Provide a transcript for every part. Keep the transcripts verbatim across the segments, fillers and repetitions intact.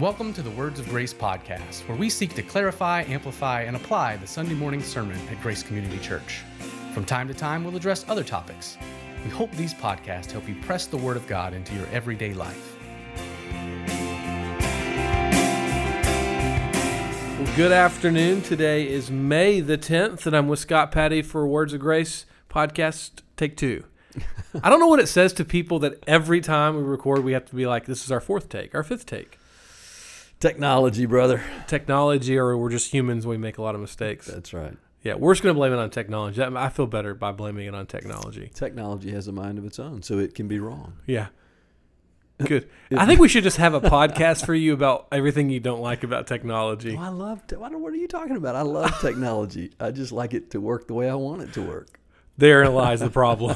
welcome to the Words of Grace podcast, where we seek to clarify, amplify, and apply the Sunday morning sermon at Grace Community Church. From time to time, we'll address other topics. We hope these podcasts help you press the Word of God into your everyday life. Well, good afternoon. Today is May the tenth, and I'm with Scott Patty for Words of Grace podcast, take two. I don't know what it says to people that every time we record, we have to be like, this is our fourth take, our fifth take. Technology, brother. Technology, or we're just humans, we make a lot of mistakes. That's right. Yeah, we're just going to blame it on technology. I feel better by blaming it on technology. Technology has a mind of its own, so it can be wrong. Yeah. Good. I think we should just have a podcast for you about everything you don't like about technology. Oh, I love te- what are you talking about? I love technology. I just like it to work the way I want it to work. Therein lies the problem.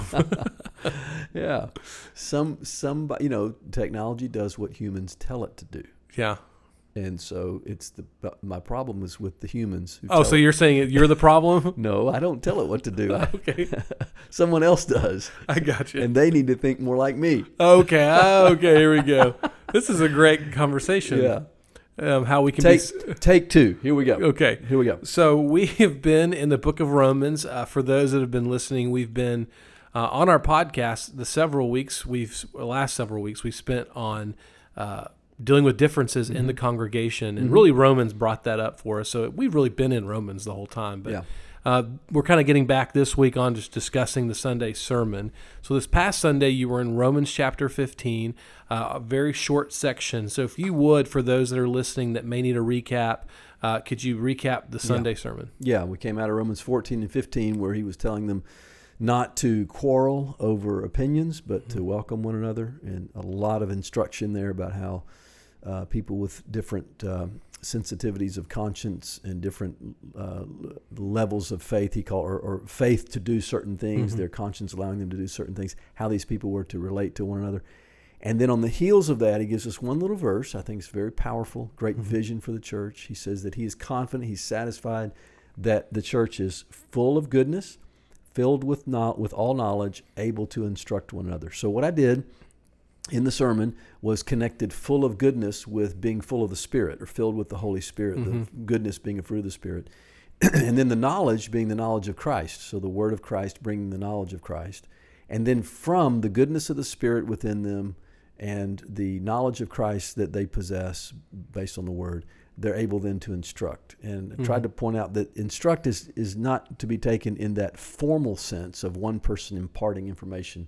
Yeah. Some, some, you know, technology does what humans tell it to do. Yeah. And so it's the my problem is with the humans. Who oh, tell so it. you're saying you're the problem? No, I don't tell it what to do. I, Okay. Someone else does. I got you. And they need to think more like me. Okay. Okay. Here we go. This is a great conversation. Yeah. Um, how we can Take, be... take two. Here we go. Okay. Here we go. So we have been in the book of Romans. Uh, for those that have been listening, we've been uh, on our podcast the several weeks, we've last several weeks, we spent on uh, dealing with differences mm-hmm. in the congregation. And mm-hmm. really Romans brought that up for us. So we've really been in Romans the whole time. But yeah. uh, we're kind of getting back this week on just discussing the Sunday sermon. So this past Sunday, you were in Romans chapter fifteen, uh, a very short section. So if you would, for those that are listening that may need a recap, uh, could you recap the Sunday yeah. sermon? Yeah, we came out of Romans fourteen and fifteen where he was telling them not to quarrel over opinions, but mm-hmm. to welcome one another. And a lot of instruction there about how uh, people with different uh, sensitivities of conscience and different uh, levels of faith, he called, or, or faith to do certain things, mm-hmm. their conscience allowing them to do certain things, how these people were to relate to one another. And then on the heels of that, he gives us one little verse. I think it's very powerful, great mm-hmm. vision for the church. He says that he is confident, he's satisfied that the church is full of goodness, filled with no, with all knowledge, able to instruct one another. So what I did in the sermon was connected full of goodness with being full of the Spirit, or filled with the Holy Spirit, mm-hmm. the goodness being a fruit of the Spirit. And then the knowledge being the knowledge of Christ. So the word of Christ bringing the knowledge of Christ. And then from the goodness of the Spirit within them and the knowledge of Christ that they possess based on the word, they're able then to instruct. And I tried mm-hmm. to point out that instruct is, is not to be taken in that formal sense of one person imparting information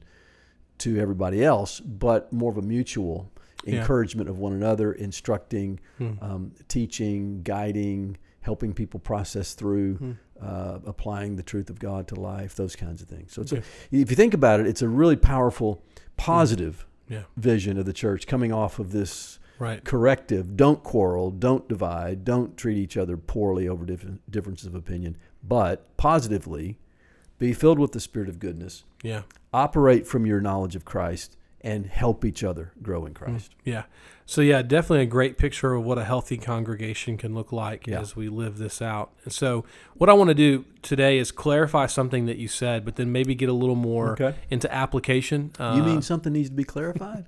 to everybody else, but more of a mutual yeah. encouragement of one another, instructing, mm. um, teaching, guiding, helping people process through, mm. uh, applying the truth of God to life, those kinds of things. So it's okay. a, if you think about it, it's a really powerful, positive mm. yeah. vision of the church coming off of this right. corrective. Don't quarrel, don't divide, don't treat each other poorly over different differences of opinion, but positively be filled with the Spirit of goodness. Yeah. Operate from your knowledge of Christ and help each other grow in Christ. Mm, yeah. So, yeah, definitely a great picture of what a healthy congregation can look like yeah. as we live this out. And so what I want to do today is clarify something that you said, but then maybe get a little more okay. into application. Uh, you mean something needs to be clarified?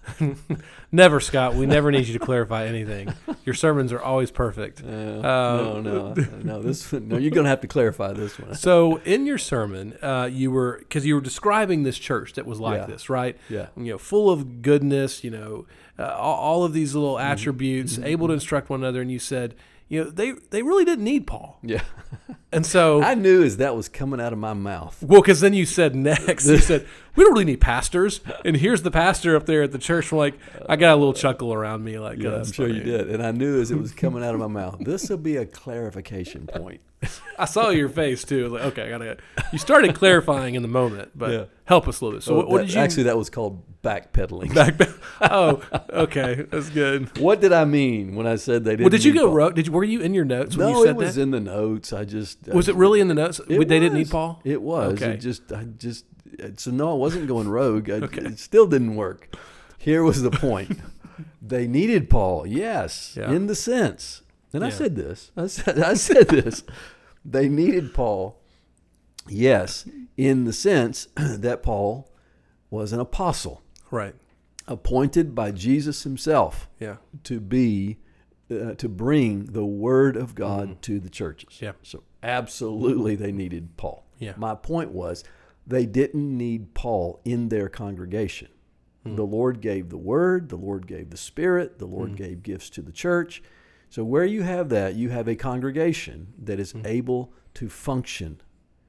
Never, Scott. We never need you to clarify anything. Your sermons are always perfect. Uh, uh, no, no, no. This, no, you're going to have to clarify this one. So in your sermon, uh, you were, because you were describing this church that was like yeah. this, right? Yeah. You know, full of goodness, you know, uh, all, all of these little attributes, mm-hmm. able to instruct one another. And you said, you know, they, they really didn't need Paul. Yeah. And so I knew as that was coming out of my mouth. Well, because then you said next, you said, we don't really need pastors. And here's the pastor up there at the church. I'm like, I got a little chuckle around me. Like, yeah, oh, I'm sure funny. you did. And I knew as it was coming out of my mouth, this will be a clarification point. I saw your face too. Like, okay, I gotta. You started clarifying in the moment, but yeah. help us a little bit. So, oh, what, what that, did you? Actually, that was called backpedaling. Back. Oh, okay, that's good. What did I mean when I said they didn't? Well, did you need go? Paul? Ro- did you? Were you in your notes when no, you said it was that? in the notes. I just was I, it really in the notes? It they was. didn't need Paul. It was. Okay. It just, I just. So no, I wasn't going rogue. I, okay. It still didn't work. Here was the point. They needed Paul, yes, yeah. in the sense. And yeah. I said this. I said. I said this. They needed Paul, yes, in the sense that Paul was an apostle. Right. appointed by Jesus himself Yeah. to be, uh, to bring the word of God Mhm. to the churches. Yeah. So absolutely they needed Paul. Yeah. My point was they didn't need Paul in their congregation. Mm. The Lord gave the word, the Lord gave the Spirit, the Lord Mm. gave gifts to the church. So where you have that, you have a congregation that is Mm. able to function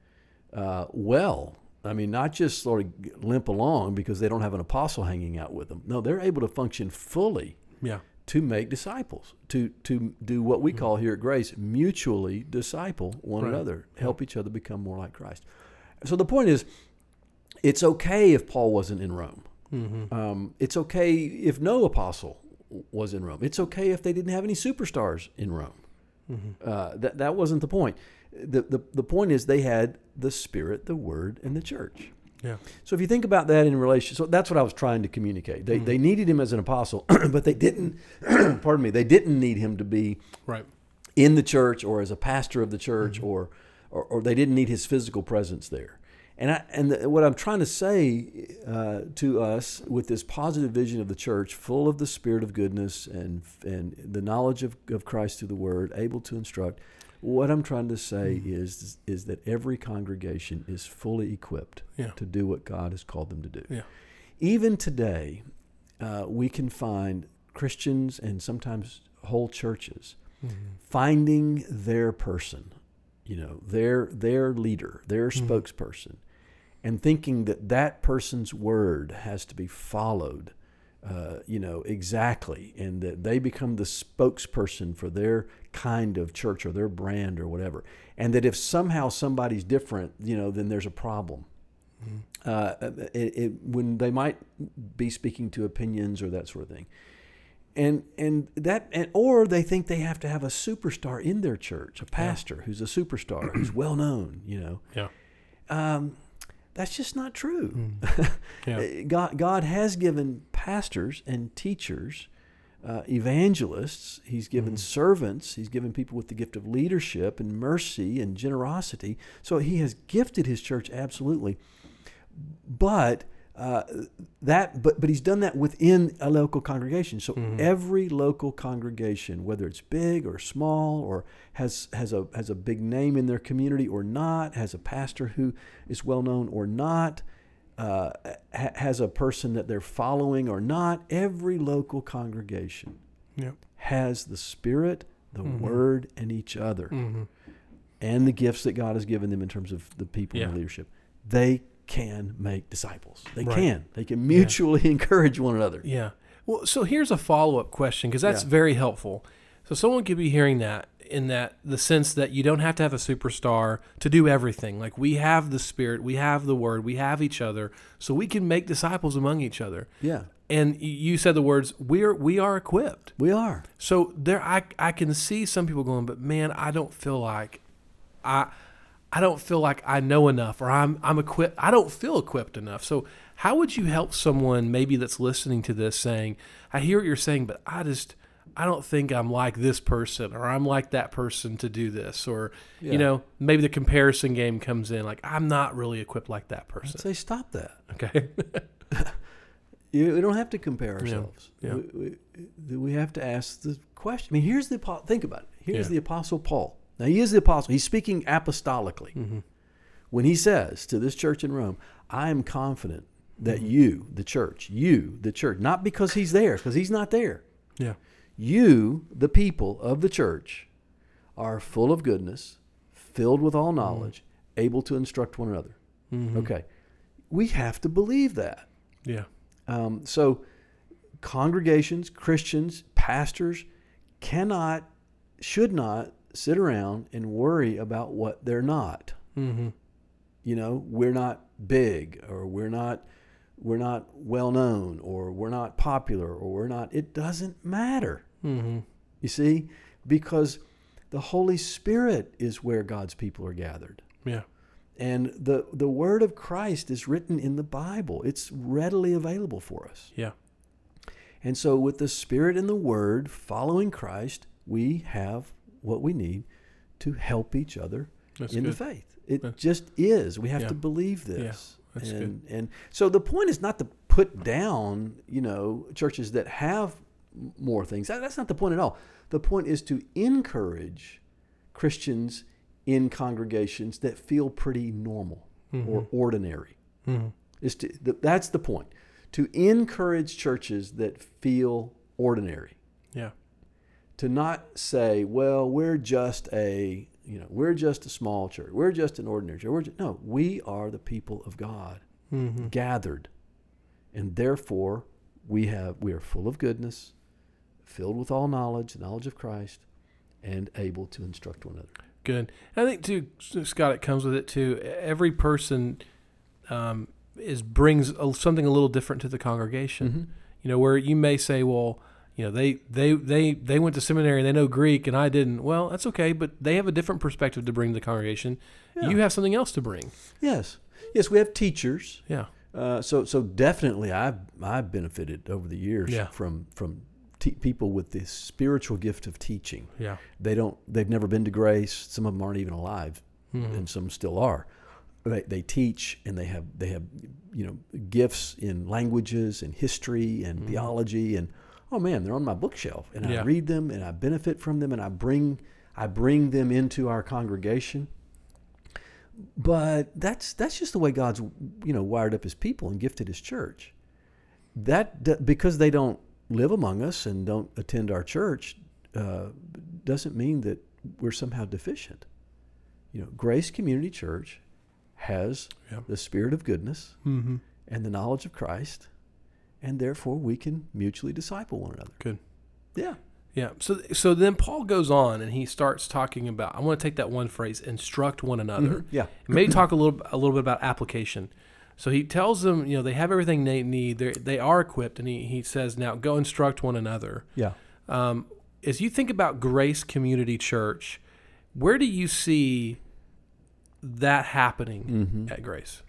uh, well. I mean, not just sort of limp along because they don't have an apostle hanging out with them. No, they're able to function fully Yeah. to make disciples, to to do what we Mm. call here at Grace, mutually disciple one Right. another, help each other become more like Christ. So the point is, it's okay if Paul wasn't in Rome. Mm-hmm. Um, it's okay if no apostle was in Rome. It's okay if they didn't have any superstars in Rome. Mm-hmm. Uh, that that wasn't the point. The, the the point is they had the Spirit, the Word, and the church. Yeah. So if you think about that in relation, so that's what I was trying to communicate. They Mhm. they needed him as an apostle, but they didn't. pardon me. They didn't need him to be Right. in the church or as a pastor of the church, Mhm. or, or or they didn't need his physical presence there. And I and the, what I'm trying to say uh, to us with this positive vision of the church, full of the Spirit of goodness and and the knowledge of, of Christ through the Word, able to instruct. What I'm trying to say Mhm. is is that every congregation is fully equipped Yeah. to do what God has called them to do. Yeah. Even today, uh, we can find Christians and sometimes whole churches Mm-hmm. finding their person, you know, their their leader, their Mhm. spokesperson, and thinking that that person's word has to be followed, uh, you know, exactly, and that they become the spokesperson for their kind of church or their brand or whatever, and that if somehow somebody's different, you know, then there's a problem. Mm-hmm. Uh, it, it, when they might be speaking to opinions or that sort of thing. And and that and or they think they have to have a superstar in their church, a pastor who's a superstar, who's well known, you know. Yeah. Um, that's just not true. Mm. Yeah. God God has given pastors and teachers, uh, evangelists. He's given Mm. servants. He's given people with the gift of leadership and mercy and generosity. So he has gifted his church absolutely. But uh, that, but but he's done that within a local congregation. So Mhm. every local congregation, whether it's big or small, or has has a has a big name in their community or not, has a pastor who is well known or not, uh, ha- has a person that they're following or not, every local congregation Yep. has the Spirit, the Mhm. Word, and each other, Mm-hmm. and the gifts that God has given them in terms of the people Yeah. and the leadership. They can make disciples. They Right. can. They can mutually encourage one another. Yeah. Well, so here's a follow-up question, because that's Yeah. very helpful. So someone could be hearing that in that the sense that you don't have to have a superstar to do everything. Like, we have the Spirit, we have the Word, we have each other, so we can make disciples among each other. Yeah, And y- you said the words, we're we are equipped. we are. So there, I I can see some people going, but man, I don't feel like I I don't feel like I know enough, or I'm I'm equipped. I don't feel equipped enough. So how would you help someone maybe that's listening to this saying, I hear what you're saying, but I just I don't think I'm like this person, or I'm like that person to do this, or Yeah. you know, maybe the comparison game comes in. Like, I'm not really equipped like that I'd person. say stop that. Okay. You, we don't have to compare ourselves. Yeah. We, we, we have to ask the question. I mean, here's the apo- think about it. Here's Yeah. the Apostle Paul. Now, he is the apostle. He's speaking apostolically. Mm-hmm. When he says to this church in Rome, I am confident that Mm-hmm. you, the church, you, the church, not because he's there, because he's not there. Yeah. You, the people of the church, are full of goodness, filled with all knowledge, able to instruct one another. Mm-hmm. Okay. We have to believe that. Yeah. Um, so congregations, Christians, pastors cannot, should not sit around and worry about what they're not. Mm-hmm. You know, we're not big, or we're not we're not well known, or we're not popular, or we're not. It doesn't matter. Mm-hmm. You see, because the Holy Spirit is where God's people are gathered. Yeah. And the, the word of Christ is written in the Bible. It's readily available for us. Yeah. And so with the Spirit and the Word following Christ, we have what we need to help each other That's in good. the faith. It Yeah. just is. We have Yeah. to believe Yeah. this. That's and good. and so the point is not to put down, you know, churches that have more things. That, that's not the point at all. The point is to encourage Christians in congregations that feel pretty normal mm-hmm. or ordinary. Mm-hmm. Is to, that's the point. To encourage churches that feel ordinary. Yeah. To not say, well, we're just a, you know, we're just a small church. We're just an ordinary church. We're just, no, we are the people of God mm-hmm. gathered. And therefore, we have we are full of goodness, filled with all knowledge, the knowledge of Christ, and able to instruct one another. Good. I think, too, Scott, it comes with it, too. Every person um, is brings a, something a little different to the congregation. Mm-hmm. You know, where you may say, well, you know, they, they, they, they went to seminary and they know Greek and I didn't. Well, that's okay, but they have a different perspective to bring to the congregation. Yeah. You have something else to bring. Yes. Yes, we have teachers. Yeah. Uh, so so definitely I've, I've benefited over the years yeah. from from te- people with the spiritual gift of teaching. Yeah. They don't, they've never been to Grace. Some of them aren't even alive, mm-hmm. and some still are. They, they teach and they have, they have, you know, gifts in languages and history and mm-hmm. theology and, oh man, they're on my bookshelf, and yeah. I read them, and I benefit from them, and I bring I bring them into our congregation. But that's that's just the way God's, you know, wired up His people and gifted His church. That because they don't live among us and don't attend our church uh, doesn't mean that we're somehow deficient. You know, Grace Community Church has yeah. the spirit of goodness mm-hmm. and the knowledge of Christ. And therefore, we can mutually disciple one another. Good. Yeah. Yeah. So so then Paul goes on and he starts talking about, I want to take that one phrase, instruct one another. Mm-hmm. Yeah. And maybe talk a little a little bit about application. So he tells them, you know, they have everything they need. They they are equipped. And he, he says, now go instruct one another. Yeah. Um, as you think about Grace Community Church, where do you see that happening mm-hmm. at Grace?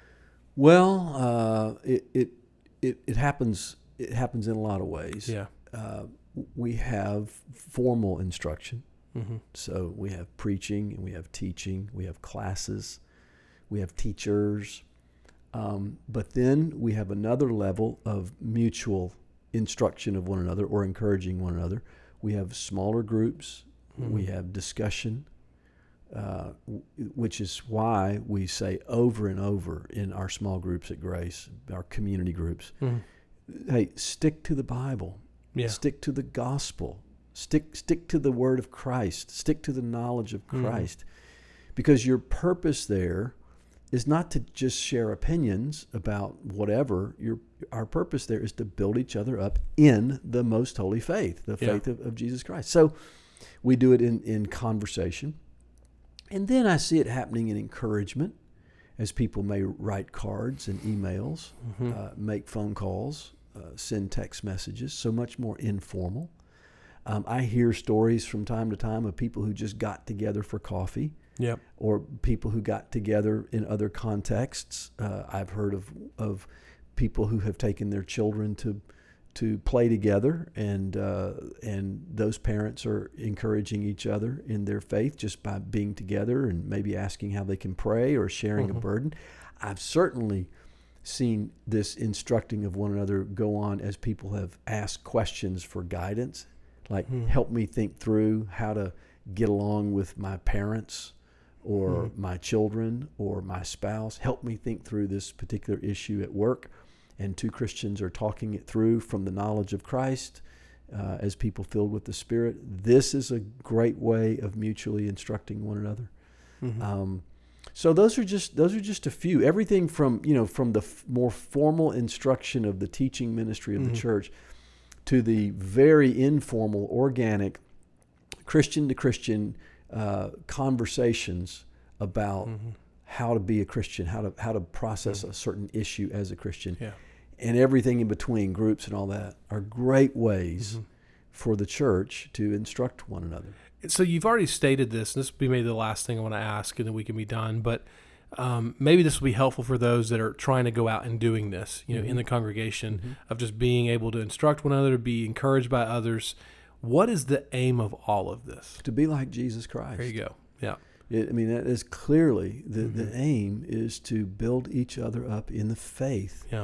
Well, uh, it, it It, it happens. It happens in a lot of ways. Yeah. Uh, we have formal instruction, mm-hmm. so we have preaching and we have teaching. We have classes. We have teachers. Um, but then we have another level of mutual instruction of one another or encouraging one another. We have smaller groups. Mm-hmm. We have discussion, uh, w- which is why we say over and over in our small groups at Grace, our community groups, mm-hmm. hey, stick to the Bible. Yeah. Stick to the gospel. Stick stick to the word of Christ. Stick to the knowledge of Christ. Mm-hmm. Because your purpose there is not to just share opinions about whatever. Your our purpose there is to build each other up in the most holy faith, the yeah. faith of, of Jesus Christ. So we do it in, in conversation. And then I see it happening in encouragement, as people may write cards and emails, mm-hmm. uh, make phone calls, uh, send text messages, so much more informal. Um, I hear stories from time to time of people who just got together for coffee, yep. or people who got together in other contexts. Uh, I've heard of of people who have taken their children to to play together, and uh, and those parents are encouraging each other in their faith just by being together and maybe asking how they can pray or sharing mm-hmm. a burden. I've certainly seen this instructing of one another go on as people have asked questions for guidance, like mm-hmm. help me think through how to get along with my parents or mm-hmm. my children or my spouse. Help me think through this particular issue at work. And two Christians are talking it through from the knowledge of Christ uh, as people filled with the Spirit. This is a great way of mutually instructing one another. Mm-hmm. Um, so those are just those are just a few. Everything from you know from the f- more formal instruction of the teaching ministry of mm-hmm. the church to the very informal, organic, Christian to Christian uh, conversations about mm-hmm. how to be a Christian, how to how to process mm-hmm. a certain issue as a Christian. Yeah. And everything in between, groups and all that, are great ways mm-hmm. for the church to instruct one another. So you've already stated this, and this will be maybe the last thing I want to ask, and then we can be done. But um, maybe this will be helpful for those that are trying to go out and doing this, you know, mm-hmm. in the congregation, mm-hmm. of just being able to instruct one another, be encouraged by others. What is the aim of all of this? To be like Jesus Christ. There you go. Yeah. It, I mean, that is clearly the, mm-hmm. the aim is to build each other up in the faith. Yeah.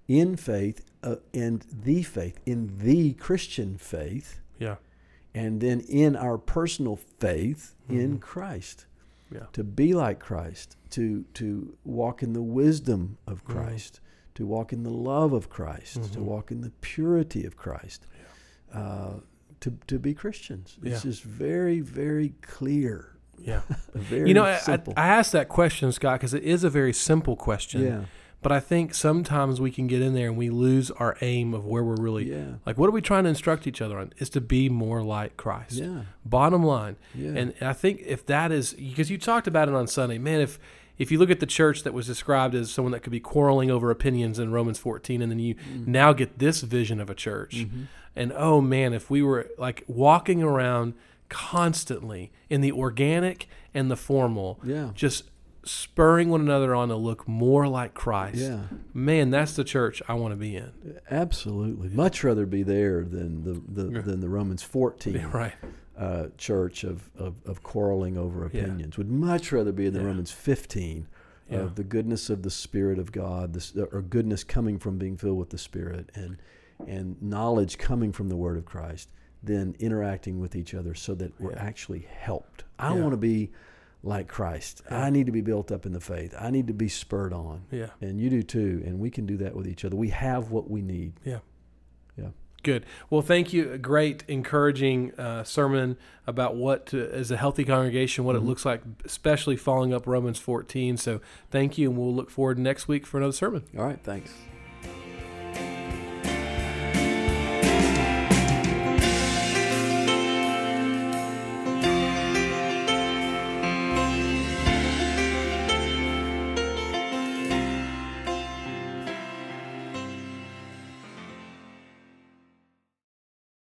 in faith uh, and the faith, in the Christian faith. Yeah. And then in our personal faith mm-hmm. in Christ. Yeah. To be like Christ, to to walk in the wisdom of Christ, mm-hmm. to walk in the love of Christ, mm-hmm. to walk in the purity of Christ, yeah. uh, to to be Christians. It's yeah. just very, very clear. Yeah. very you know, I, simple. I, I asked that question, Scott, because it is a very simple question. Yeah. But I think sometimes we can get in there and we lose our aim of where we're really, yeah. like, what are we trying to instruct each other on? Is to be more like Christ. Yeah. Bottom line. Yeah. And I think if that is, because you talked about it on Sunday, man, if if you look at the church that was described as someone that could be quarreling over opinions in Romans fourteen, and then you mm-hmm. now get this vision of a church, mm-hmm. and oh man, if we were like walking around constantly in the organic and the formal, yeah. just spurring one another on to look more like Christ. Yeah. Man, that's the church I want to be in. Absolutely. Much rather be there than the, the yeah. than the Romans fourteen yeah, right. uh, church of, of, of quarreling over opinions. Yeah. Would much rather be in the yeah. Romans fifteen yeah. of the goodness of the Spirit of God, this, or goodness coming from being filled with the Spirit, and and knowledge coming from the Word of Christ, then interacting with each other so that we're yeah. actually helped. I yeah. want to be like Christ. Yeah. I need to be built up in the faith. I need to be spurred on. Yeah. And you do too. And we can do that with each other. We have what we need. Yeah. Yeah. Good. Well, thank you. A great, encouraging uh, sermon about what to, as a healthy congregation, what mm-hmm. it looks like, especially following up Romans fourteen. So thank you, and we'll look forward next week for another sermon. All right. Thanks.